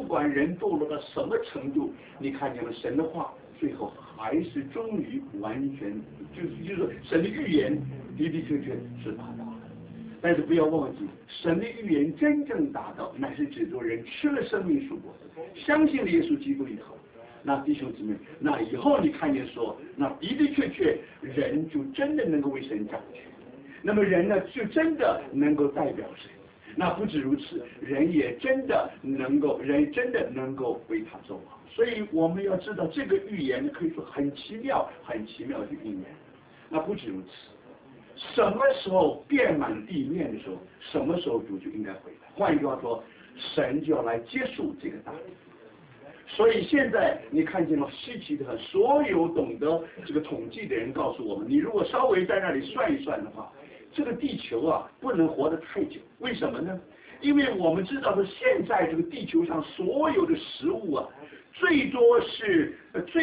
不管人堕落到什么程度，你看见了神的话，最后还是终于完全，就是神的预言的的确确是达到了。但是不要忘记，神的预言真正达到，乃是指着人吃了生命树果，相信了耶稣基督以后。那弟兄姊妹，那以后你看见说，那的的确确人就真的能够为神掌权，那么人呢就真的能够代表神。那不止如此，人真的能够为他做王。所以我们要知道，这个预言可以说很奇妙，很奇妙的应验。那不止如此，什么时候遍满地面的时候，什么时候主就应该回来。换一句话说，神就要来结束这个大地。所以现在你看见了稀奇的很，所有懂得这个统计的人告诉我们，你如果稍微在那里算一算的话，这个地球啊不能活得太久。为什么呢？因为我们知道说现在这个地球上所有的食物啊，最多是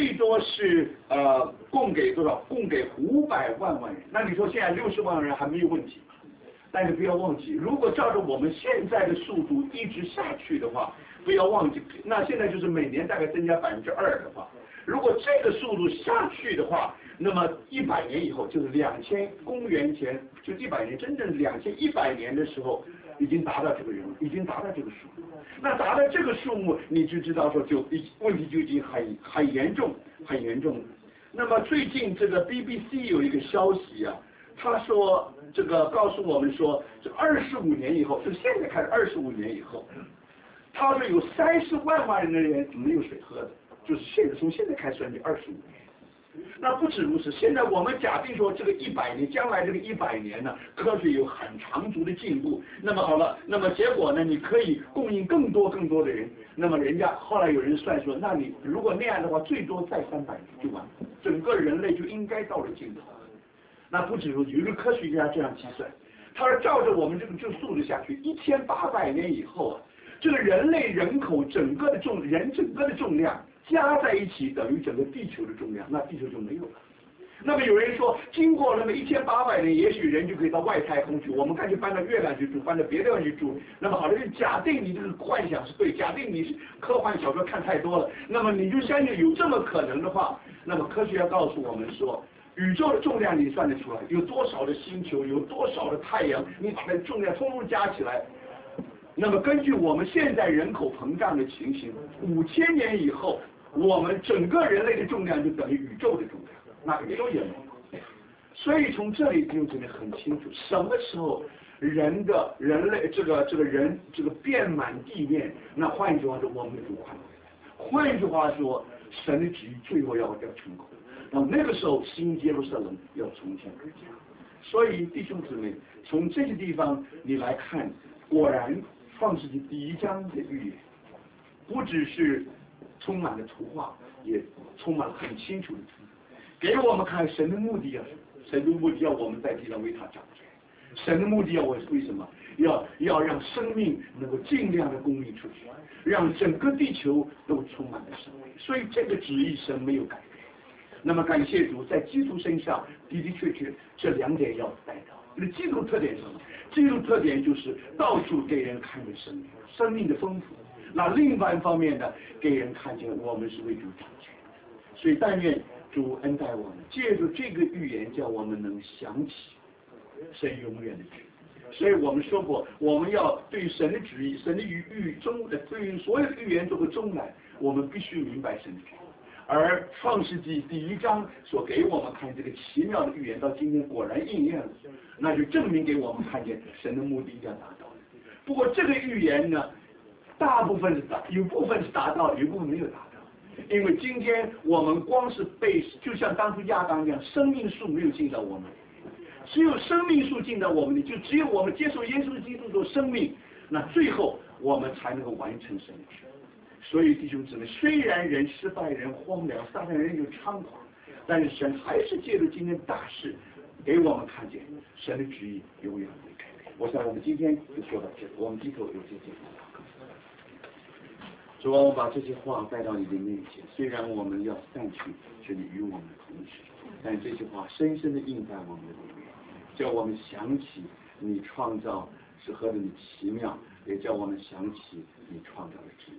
供给多少？供给500万人。那你说现在60万人还没有问题？但是不要忘记，如果照着我们现在的速度一直下去的话，不要忘记，那现在就是每年大概增加2%的话，如果这个速度下去的话，那么100年以后，就是公元前，就100年，真正2100年的时候，已经达到这个已经达到这个数目。那达到这个数目，你就知道说问题就已经很严重，很严重。那么最近这个 BBC 有一个消息啊。他说，这个告诉我们说，这25年以后，就现在开始25年以后，他说有30万人的人没有水喝的，就是从现在开始算起25年。那不止如此，现在我们假定说这个100年，将来这个100年呢，科学有很长足的进步。那么好了，那么结果呢，你可以供应更多的人。那么人家后来有人算说，那你如果那样的话，最多再300年就完了，整个人类就应该到了尽头。那不止如此，有一个科学家这样计算，他说照着我们这个速度下去，1800年以后啊，这个人类人口整个的重量加在一起等于整个地球的重量，那地球就没有了。那么有人说，经过那么1800年，也许人就可以到外太空去，我们干脆搬到月亮去住，搬到别的地方去住。那么好了，就假定你这个幻想是对，假定你是科幻小说看太多了，那么你就相信有这么可能的话，那么科学家告诉我们说，宇宙的重量你算得出来，有多少的星球，有多少的太阳，你把它的重量通通加起来，那么根据我们现在人口膨胀的情形，5000年以后，我们整个人类的重量就等于宇宙的重量，那宇宙也没有。所以从这里就真的很清楚，什么时候人类这个遍满地面，那换一句话说，我们的主快回来。换一句话说，神的旨意最后要成功。那个时候，新耶路撒冷要重新而降。所以弟兄姊妹，从这些地方你来看，果然创世纪第1章的预言，不只是充满了图画，也充满了很清楚的字，给我们看神的目的啊，神的目的要我们在地上为他掌权，神的目的要我为什么？要让生命能够尽量的公益出去，让整个地球都充满了生命。所以这个旨意神没有改变。那么感谢主，在基督身上的的确确这2点要带到。那基督特点是什么？基督特点就是到处给人看见生命的丰富。那另外一方面呢，给人看见我们是为主掌权的。所以但愿主恩待我们，借助这个预言，叫我们能想起神永远的旨意。所以我们说过，我们要对神的旨意、神的对于所有的预言做个中来，我们必须明白神的旨意。而创世纪第1章所给我们看这个奇妙的预言，到今天果然应验了，那就证明给我们看见神的目的要达到。不过这个预言呢，大部分有部分是达到，有部分没有达到。因为今天我们光是就像当初亚当一样，生命树没有进到我们里面，只有生命树进到我们里，就只有我们接受耶稣基督的生命，那最后我们才能够完成神的旨意。所以弟兄姊妹，虽然人失败，人荒凉，撒旦人有猖狂，但是神还是借着今天大事，给我们看见神的旨意永远不会改变。我想我们今天就说到这，我们低头有这些话。主啊，我把这些话带到你的面前，虽然我们要散去，却你与我们同时，但这些话深深的印在我们的里面，叫我们想起你创造是何等的奇妙，也叫我们想起你创造的旨意。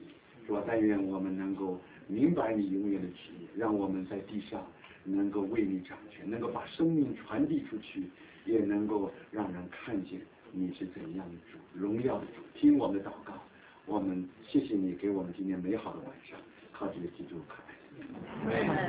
主啊，但愿我们能够明白你永远的旨意，让我们在地上能够为你掌权，能够把生命传递出去，也能够让人看见你是怎样的主，荣耀的主。听我们的祷告，我们谢谢你给我们今天美好的晚上，靠这个基督可爱。